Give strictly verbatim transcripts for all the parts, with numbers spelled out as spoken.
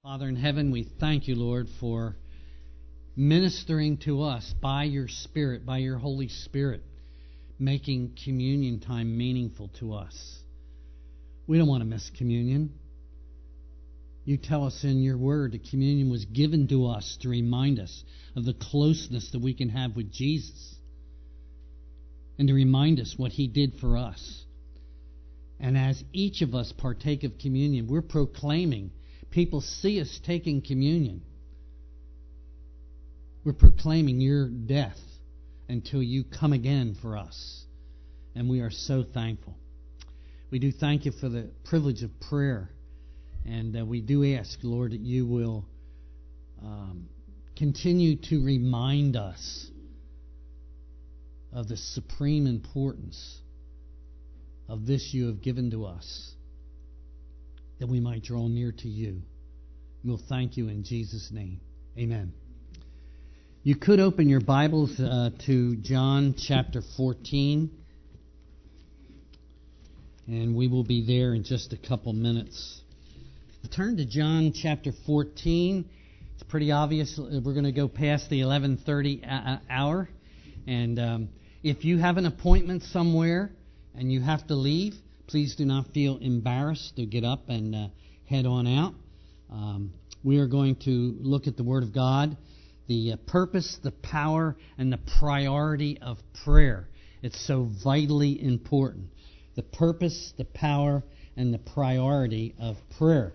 Father in heaven, we thank you, Lord, for ministering to us by your Spirit, by your Holy Spirit, making communion time meaningful to us. We don't want to miss communion. You tell us in your word that communion was given to us to remind us of the closeness that we can have with Jesus and to remind us what he did for us. And as each of us partake of communion, we're proclaiming. People see us taking communion. We're proclaiming your death until you come again for us. And we are so thankful. We do thank you for the privilege of prayer. And uh, we do ask, Lord, that you will um, continue to remind us of the supreme importance of this you have given to us, that we might draw near to you. We'll thank you in Jesus' name. Amen. You could open your Bibles uh, to John chapter fourteen, and we will be there in just a couple minutes. Turn to John chapter fourteen. It's pretty obvious we're going to go past the eleven thirty hour, and um, if you have an appointment somewhere and you have to leave, please do not feel embarrassed to get up and uh, head on out. Um, we are going to look at the Word of God, the uh, purpose, the power, and the priority of prayer. It's so vitally important. The purpose, the power, and the priority of prayer.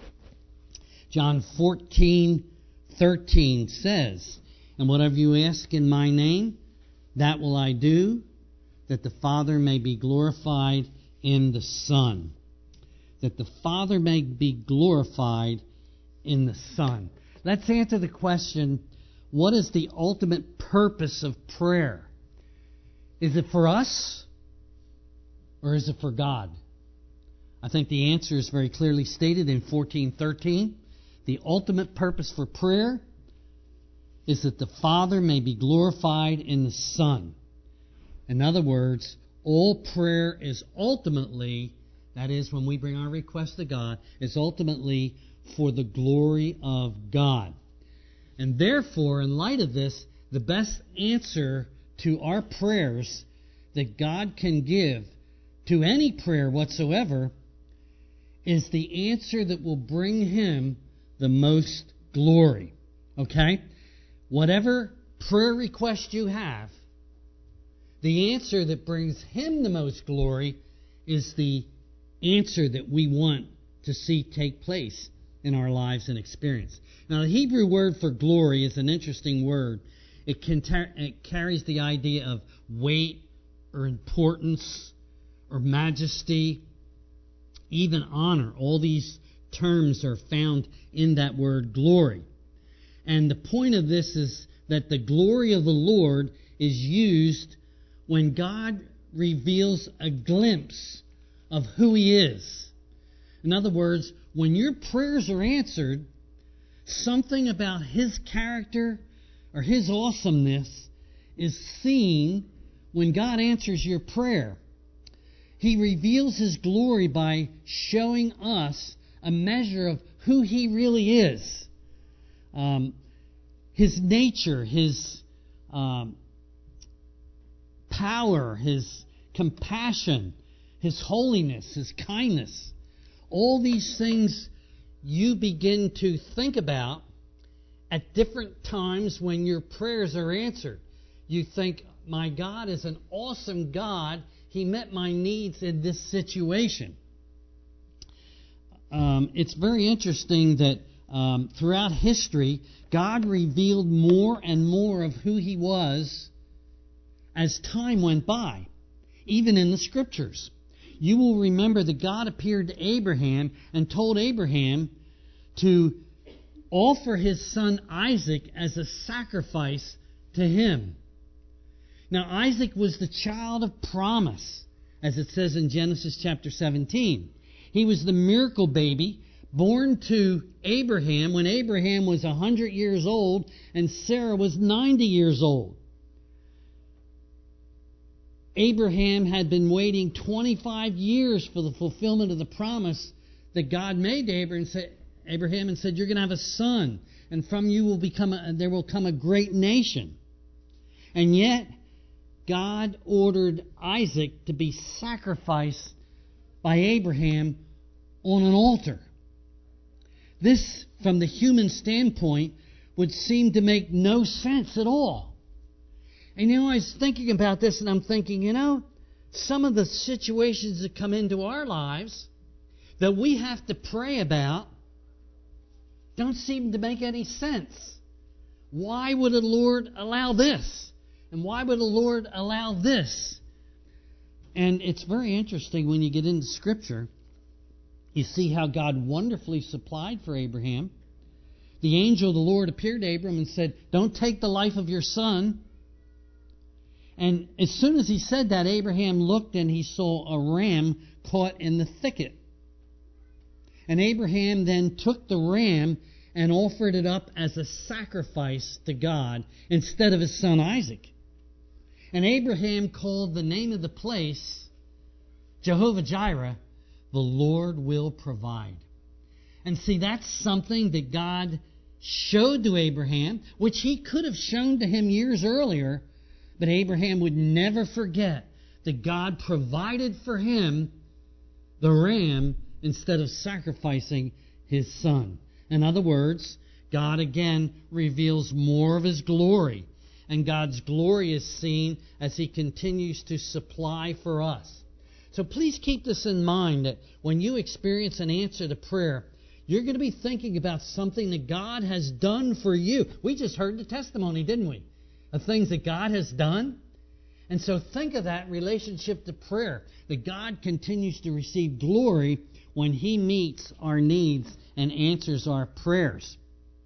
John fourteen thirteen says, "And whatever you ask in my name, that will I do, that the Father may be glorified in the Son." That the Father may be glorified in the Son. Let's answer the question, what is the ultimate purpose of prayer? Is it for us or is it for God? I think the answer is very clearly stated in fourteen thirteen. The ultimate purpose for prayer is that the Father may be glorified in the Son. In other words, all prayer is ultimately, that is, when we bring our request to God, is ultimately for the glory of God. And therefore, in light of this, the best answer to our prayers that God can give to any prayer whatsoever is the answer that will bring Him the most glory. Okay? Whatever prayer request you have, the answer that brings Him the most glory is the answer that we want to see take place in our lives and experience. Now, the Hebrew word for glory is an interesting word. It, can tar- it carries the idea of weight or importance or majesty, even honor. All these terms are found in that word glory. And the point of this is that the glory of the Lord is used when God reveals a glimpse of who He is. In other words, when your prayers are answered, something about His character or His awesomeness is seen when God answers your prayer. He reveals His glory by showing us a measure of who He really is. Um, his nature, His um, power, His compassion, His holiness, His kindness. All these things you begin to think about at different times when your prayers are answered. You think, my God is an awesome God. He met my needs in this situation. Um, it's very interesting that um, throughout history, God revealed more and more of who He was as time went by, even in the Scriptures. You will remember that God appeared to Abraham and told Abraham to offer his son Isaac as a sacrifice to him. Now, Isaac was the child of promise, as it says in Genesis chapter seventeen. He was the miracle baby born to Abraham when Abraham was one hundred years old and Sarah was ninety years old. Abraham had been waiting twenty-five years for the fulfillment of the promise that God made to Abraham, Abraham and said, you're going to have a son, and from you will become a, there will come a great nation. And yet, God ordered Isaac to be sacrificed by Abraham on an altar. This, from the human standpoint, would seem to make no sense at all. And you know, I was thinking about this, and I'm thinking, you know, some of the situations that come into our lives that we have to pray about don't seem to make any sense. Why would the Lord allow this? And why would the Lord allow this? And it's very interesting when you get into Scripture. You see how God wonderfully supplied for Abraham. The angel of the Lord appeared to Abram and said, don't take the life of your son. And as soon as he said that, Abraham looked and he saw a ram caught in the thicket. And Abraham then took the ram and offered it up as a sacrifice to God instead of his son Isaac. And Abraham called the name of the place Jehovah Jireh, the Lord will provide. And see, that's something that God showed to Abraham, which he could have shown to him years earlier, but Abraham would never forget that God provided for him the ram instead of sacrificing his son. In other words, God again reveals more of his glory. And God's glory is seen as he continues to supply for us. So please keep this in mind, that when you experience an answer to prayer, you're going to be thinking about something that God has done for you. We just heard the testimony, didn't we? Of things that God has done. And so think of that relationship to prayer, that God continues to receive glory when he meets our needs and answers our prayers.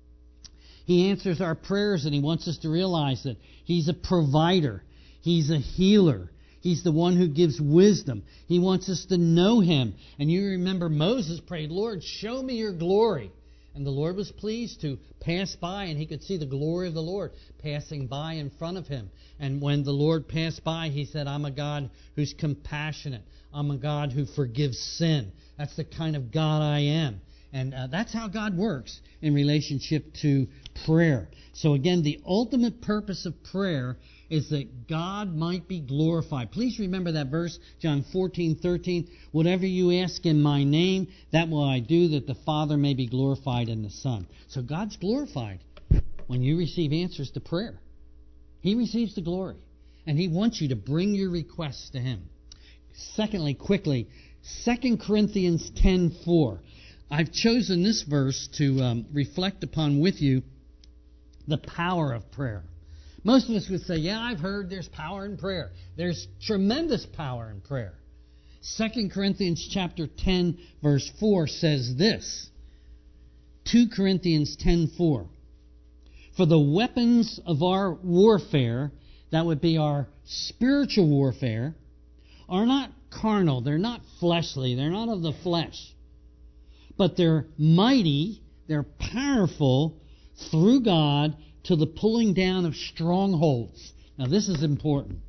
He answers our prayers, and he wants us to realize that he's a provider. He's a healer. He's the one who gives wisdom. He wants us to know him. And you remember Moses prayed, Lord, show me your glory. And the Lord was pleased to pass by, and he could see the glory of the Lord passing by in front of him. And when the Lord passed by, he said, I'm a God who's compassionate. I'm a God who forgives sin. That's the kind of God I am. And uh, that's how God works in relationship to prayer. So again, the ultimate purpose of prayer is that God might be glorified. Please remember that verse, John fourteen thirteen. Whatever you ask in my name, that will I do, that the Father may be glorified in the Son. So God's glorified when you receive answers to prayer. He receives the glory. And he wants you to bring your requests to him. Secondly, quickly, Second Corinthians ten four. I've chosen this verse to um, reflect upon with you the power of prayer. Most of us would say, yeah, I've heard there's power in prayer. There's tremendous power in prayer. Second Corinthians chapter ten, verse four says this. Second Corinthians ten four. For the weapons of our warfare, that would be our spiritual warfare, are not carnal. They're not fleshly. They're not of the flesh. But they're mighty, they're powerful through God to the pulling down of strongholds. Now this is important.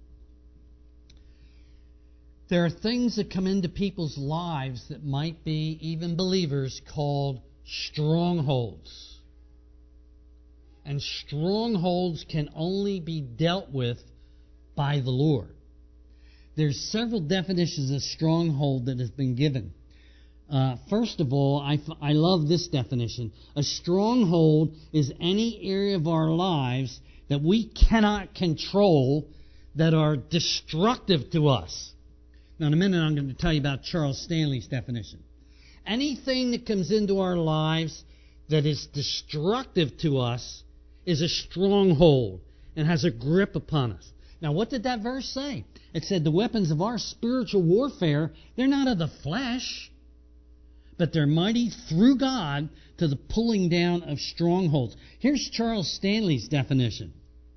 There are things that come into people's lives that might be, even believers, called strongholds. And strongholds can only be dealt with by the Lord. There's several definitions of stronghold that has been given. Uh, first of all, I, I love this definition. A stronghold is any area of our lives that we cannot control that are destructive to us. Now, in a minute, I'm going to tell you about Charles Stanley's definition. Anything that comes into our lives that is destructive to us is a stronghold and has a grip upon us. Now, what did that verse say? It said the weapons of our spiritual warfare, they're not of the flesh, but they're mighty through God to the pulling down of strongholds. Here's Charles Stanley's definition.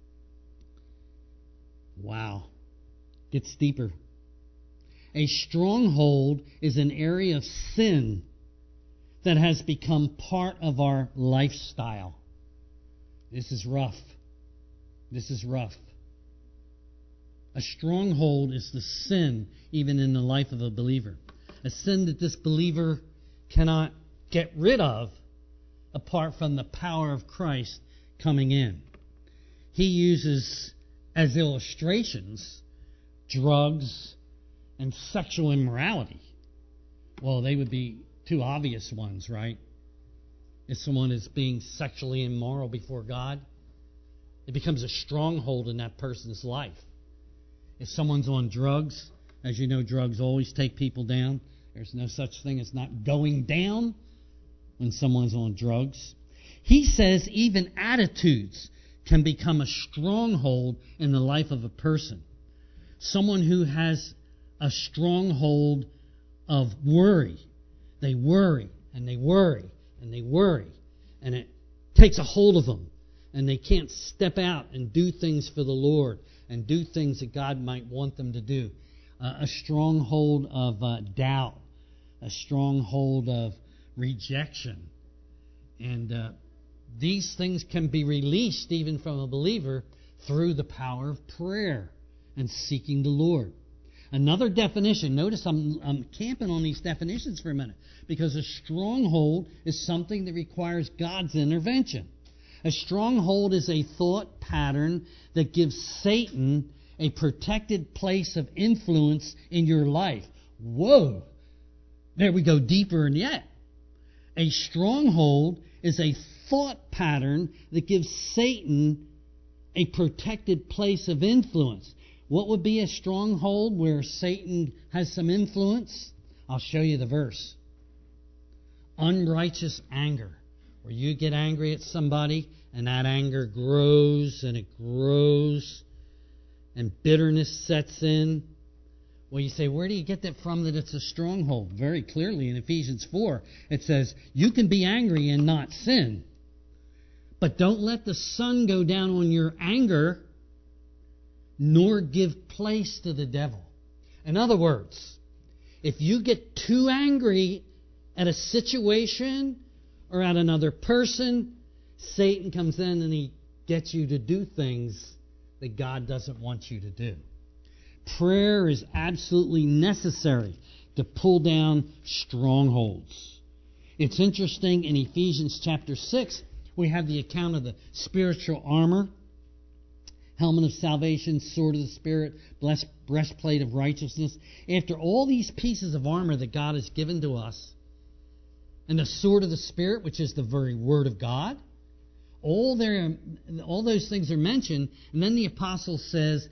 Wow. Gets deeper. A stronghold is an area of sin that has become part of our lifestyle. This is rough. This is rough. A stronghold is the sin even in the life of a believer. A sin that this believer cannot get rid of apart from the power of Christ coming in. He uses as illustrations drugs and sexual immorality. Well, they would be two obvious ones, right? If someone is being sexually immoral before God, it becomes a stronghold in that person's life. If someone's on drugs, as you know, drugs always take people down. There's no such thing as not going down when someone's on drugs. He says even attitudes can become a stronghold in the life of a person. Someone who has a stronghold of worry. They worry and they worry and they worry, and it takes a hold of them, and they can't step out and do things for the Lord and do things that God might want them to do. Uh, a stronghold of uh, doubt, a stronghold of rejection. And uh, these things can be released even from a believer through the power of prayer and seeking the Lord. Another definition, notice I'm, I'm camping on these definitions for a minute, because a stronghold is something that requires God's intervention. A stronghold is a thought pattern that gives Satan a protected place of influence in your life. Whoa! There we go deeper yet. A stronghold is a thought pattern that gives Satan a protected place of influence. What would be a stronghold where Satan has some influence? I'll show you the verse. Unrighteous anger, where you get angry at somebody and that anger grows and it grows and bitterness sets in. Well, you say, where do you get that from that it's a stronghold? Very clearly in Ephesians four, it says, you can be angry and not sin. But don't let the sun go down on your anger, nor give place to the devil. In other words, if you get too angry at a situation or at another person, Satan comes in and he gets you to do things that God doesn't want you to do. Prayer is absolutely necessary to pull down strongholds. It's interesting, in Ephesians chapter six, we have the account of the spiritual armor, helmet of salvation, sword of the Spirit, blessed breastplate of righteousness. After all these pieces of armor that God has given to us, and the sword of the Spirit, which is the very Word of God, all there, all those things are mentioned, and then the apostle says,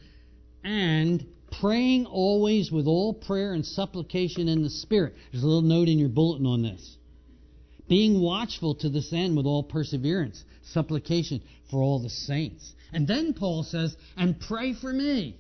and praying always with all prayer and supplication in the Spirit. There's a little note in your bulletin on this. Being watchful to this end with all perseverance, supplication for all the saints. And then Paul says, and pray for me.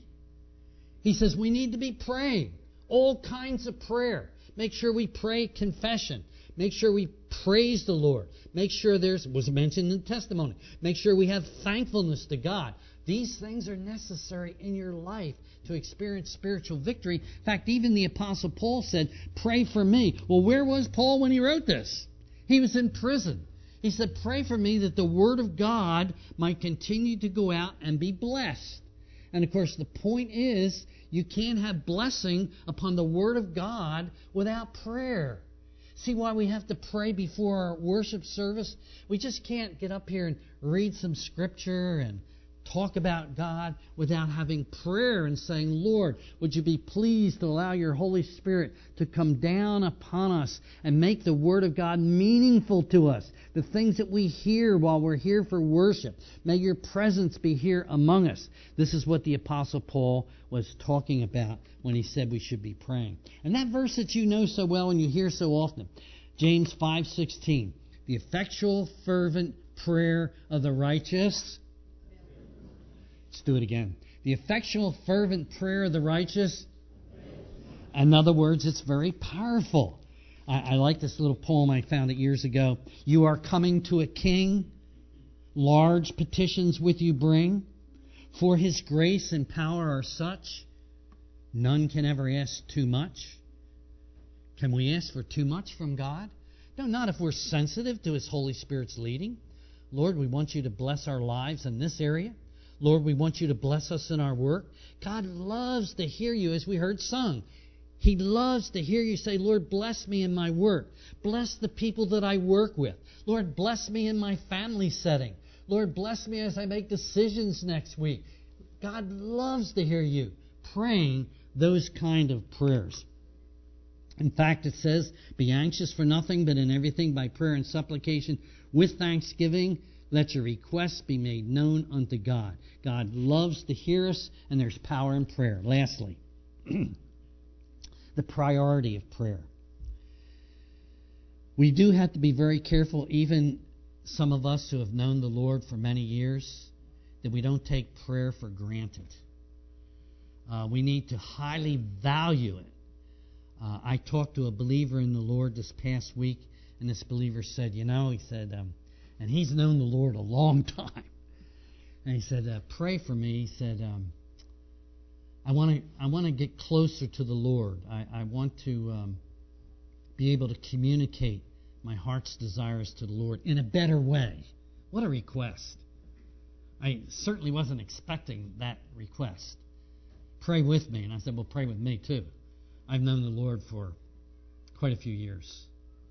He says we need to be praying. All kinds of prayer. Make sure we pray confession. Make sure we praise the Lord. Make sure there's, was mentioned in the testimony. Make sure we have thankfulness to God. These things are necessary in your life to experience spiritual victory. In fact, even the Apostle Paul said, pray for me. Well, where was Paul when he wrote this? He was in prison. He said, pray for me that the Word of God might continue to go out and be blessed. And of course, the point is, you can't have blessing upon the Word of God without prayer. See why we have to pray before our worship service? We just can't get up here and read some scripture and talk about God without having prayer and saying, Lord, would you be pleased to allow your Holy Spirit to come down upon us and make the Word of God meaningful to us? The things that we hear while we're here for worship. May your presence be here among us. This is what the Apostle Paul was talking about when he said we should be praying. And that verse that you know so well and you hear so often, James five sixteen, the effectual fervent prayer of the righteous. Let's do it again. The effectual, fervent prayer of the righteous. In other words, it's very powerful. I, I like this little poem. I found it years ago. You are coming to a king. Large petitions with you bring. For his grace and power are such. None can ever ask too much. Can we ask for too much from God? No, not if we're sensitive to his Holy Spirit's leading. Lord, we want you to bless our lives in this area. Lord, we want you to bless us in our work. God loves to hear you, as we heard sung. He loves to hear you say, Lord, bless me in my work. Bless the people that I work with. Lord, bless me in my family setting. Lord, bless me as I make decisions next week. God loves to hear you praying those kind of prayers. In fact, it says, be anxious for nothing, but in everything by prayer and supplication with thanksgiving, let your requests be made known unto God. God loves to hear us, and there's power in prayer. Lastly, the priority of prayer. We do have to be very careful, even some of us who have known the Lord for many years, that we don't take prayer for granted. Uh, we need to highly value it. Uh, I talked to a believer in the Lord this past week, and this believer said, you know, he said, um, and he's known the Lord a long time. And he said, uh, pray for me. He said, um, I want to I want to get closer to the Lord. I, I want to um, be able to communicate my heart's desires to the Lord in a better way. What a request. I certainly wasn't expecting that request. Pray with me. And I said, well, pray with me too. I've known the Lord for quite a few years.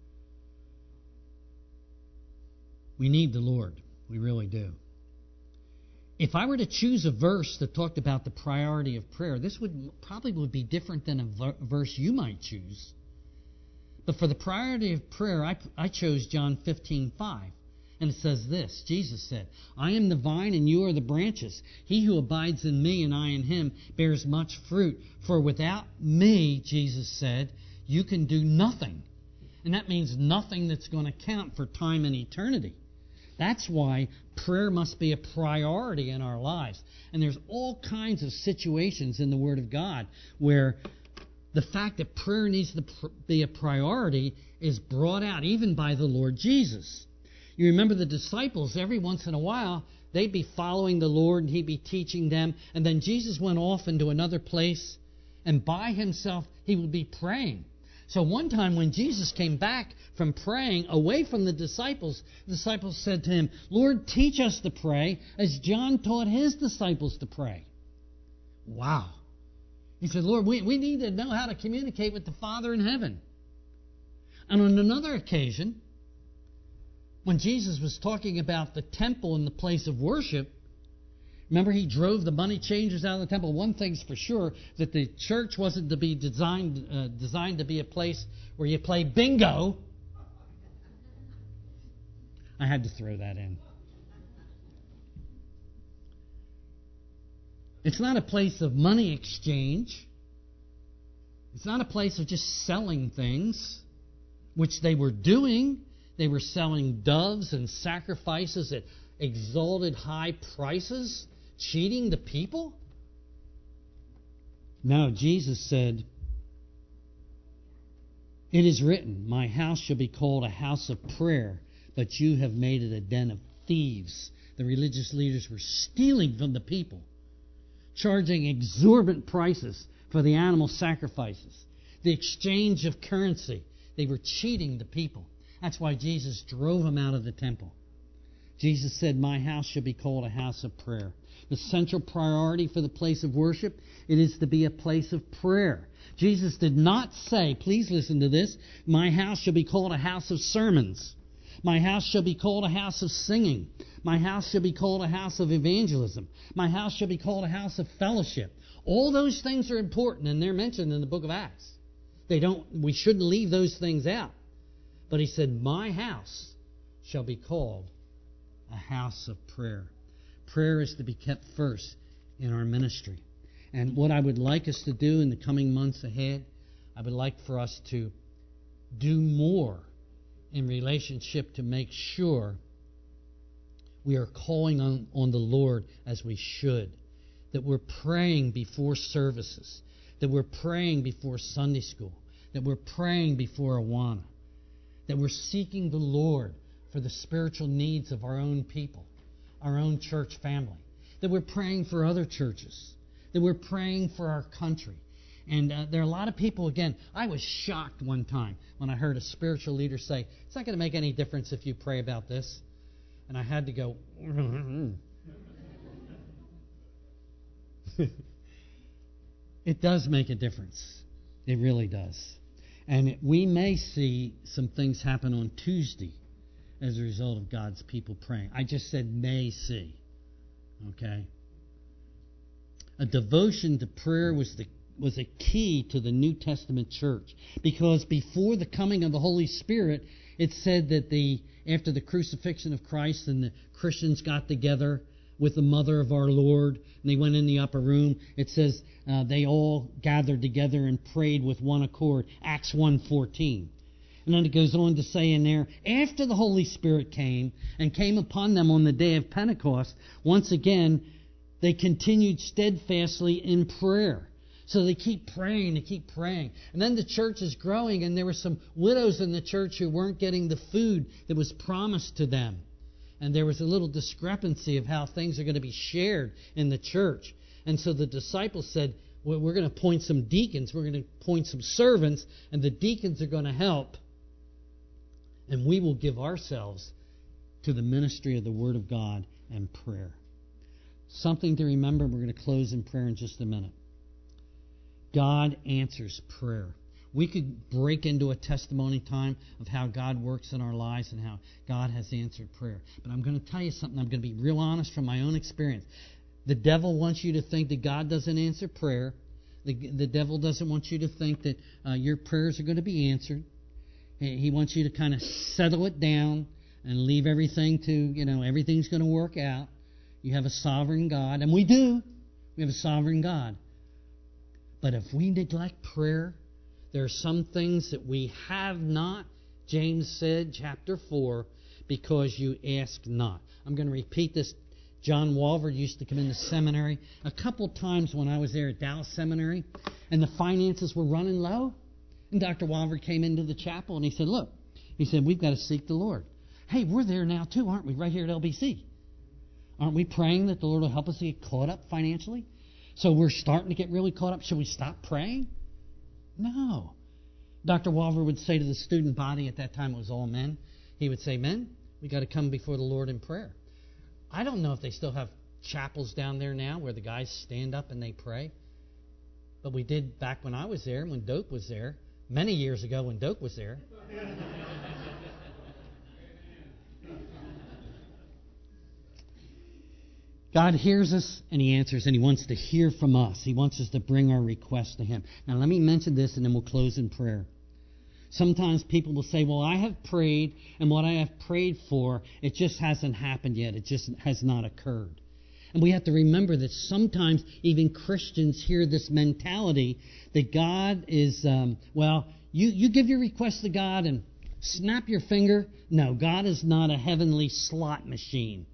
We need the Lord. We really do. If I were to choose a verse that talked about the priority of prayer, this would probably would be different than a verse you might choose. But for the priority of prayer, I, I chose John fifteen five. And it says this, Jesus said, I am the vine and you are the branches. He who abides in me and I in him bears much fruit. For without me, Jesus said, you can do nothing. And that means nothing that's going to count for time and eternity. That's why prayer must be a priority in our lives. And there's all kinds of situations in the Word of God where the fact that prayer needs to be a priority is brought out even by the Lord Jesus. You remember the disciples, every once in a while, they'd be following the Lord and he'd be teaching them. And then Jesus went off into another place, and by himself he would be praying. So one time when Jesus came back from praying away from the disciples, the disciples said to him, Lord, teach us to pray as John taught his disciples to pray. Wow. He said, Lord, we, we need to know how to communicate with the Father in heaven. And on another occasion, when Jesus was talking about the temple and the place of worship, remember he drove the money changers out of the temple. One thing's for sure, that the church wasn't to be designed uh, designed to be a place where you play bingo. I had to throw that in. It's not a place of money exchange. It's not a place of just selling things, which they were doing. They were selling doves and sacrifices at exalted high prices, cheating the people. No, Jesus said, it is written, my house shall be called a house of prayer, but you have made it a den of thieves. The religious leaders were stealing from the people, charging exorbitant prices for the animal sacrifices, the exchange of currency. They were cheating the people. That's why Jesus drove them out of the temple. Jesus said, my house shall be called a house of prayer. The central priority for the place of worship, it is to be a place of prayer. Jesus did not say, please listen to this, my house shall be called a house of sermons. My house shall be called a house of singing. My house shall be called a house of evangelism. My house shall be called a house of fellowship. All those things are important, and they're mentioned in the book of Acts. They don't. We shouldn't leave those things out. But he said, my house shall be called a house of prayer. Prayer is to be kept first in our ministry. And what I would like us to do in the coming months ahead, I would like for us to do more in relationship to make sure we are calling on, on the Lord as we should. That we're praying before services. That we're praying before Sunday school. That we're praying before Awana. That we're seeking the Lord for the spiritual needs of our own people, our own church family. That we're praying for other churches. That we're praying for our country. And uh, there are a lot of people, again, I was shocked one time when I heard a spiritual leader say, it's not going to make any difference if you pray about this. And I had to go, it does make a difference. It really does. And we may see some things happen on Tuesday as a result of God's people praying. I just said may see. Okay? A devotion to prayer was the was a key to the New Testament church, because before the coming of the Holy Spirit, it said that the after the crucifixion of Christ and the Christians got together with the mother of our Lord, and they went in the upper room. It says uh, they all gathered together and prayed with one accord. Acts one fourteen. And then it goes on to say in there, after the Holy Spirit came and came upon them on the day of Pentecost, once again, they continued steadfastly in prayer. So they keep praying, they keep praying. And then the church is growing, and there were some widows in the church who weren't getting the food that was promised to them. And there was a little discrepancy of how things are going to be shared in the church. And so the disciples said, well, we're going to appoint some deacons, we're going to appoint some servants, and the deacons are going to help. And we will give ourselves to the ministry of the Word of God and prayer. Something to remember. We're going to close in prayer in just a minute. God answers prayer. We could break into a testimony time of how God works in our lives and how God has answered prayer. But I'm going to tell you something. I'm going to be real honest from my own experience. The devil wants you to think that God doesn't answer prayer. The, the devil doesn't want you to think that uh, your prayers are going to be answered. He wants you to kind of settle it down and leave everything to, you know, everything's going to work out. You have a sovereign God, and we do. We have a sovereign God. But if we neglect prayer, there are some things that we have not, James said, chapter four, because you ask not. I'm going to repeat this. John Walvoord used to come into seminary a couple times when I was there at Dallas Seminary, and the finances were running low. And Doctor Walvoord came into the chapel, and he said, look, he said, we've got to seek the Lord. Hey, we're there now too, aren't we, right here at L B C? Aren't we praying that the Lord will help us to get caught up financially? So we're starting to get really caught up. Should we stop praying? No. Doctor Walvoord would say to the student body, at that time it was all men, he would say, men, we got to come before the Lord in prayer. I don't know if they still have chapels down there now where the guys stand up and they pray. But we did back when I was there, when Doak was there, many years ago when Doak was there. God hears us and He answers, and He wants to hear from us. He wants us to bring our requests to Him. Now let me mention this and then we'll close in prayer. Sometimes people will say, well, I have prayed, and what I have prayed for, it just hasn't happened yet. It just has not occurred. And we have to remember that sometimes even Christians hear this mentality that God is, um, well, you, you give your request to God and snap your finger. No, God is not a heavenly slot machine.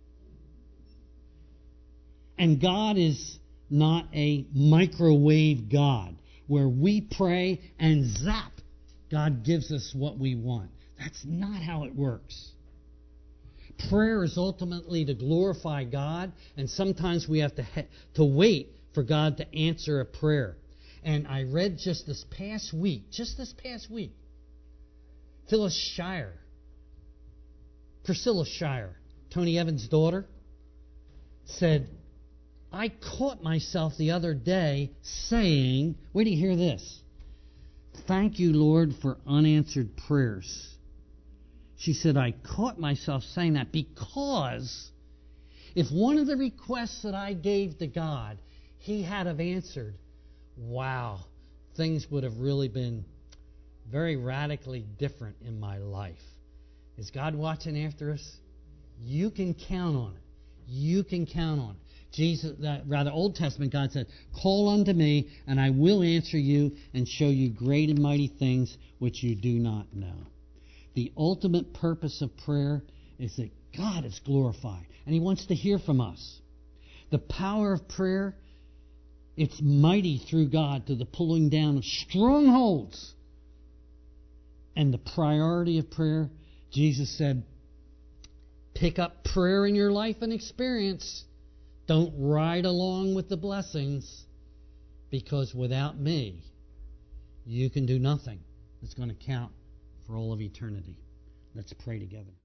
And God is not a microwave God where we pray and zap, God gives us what we want. That's not how it works. Prayer is ultimately to glorify God, and sometimes we have to ha- to wait for God to answer a prayer. And I read just this past week, just this past week, Phyllis Shire, Priscilla Shire, Tony Evans' daughter, said, I caught myself the other day saying, wait till you hear this, thank you, Lord, for unanswered prayers. She said, I caught myself saying that because if one of the requests that I gave to God, He had have answered, wow, things would have really been very radically different in my life. Is God watching after us? You can count on it. You can count on it. Jesus, that rather Old Testament, God said, call unto me, and I will answer you and show you great and mighty things which you do not know. The ultimate purpose of prayer is that God is glorified, and He wants to hear from us. The power of prayer, it's mighty through God to the pulling down of strongholds. And the priority of prayer, Jesus said, pick up prayer in your life and experience. Don't ride along with the blessings, because without me, you can do nothing that's going to count for all of eternity. Let's pray together.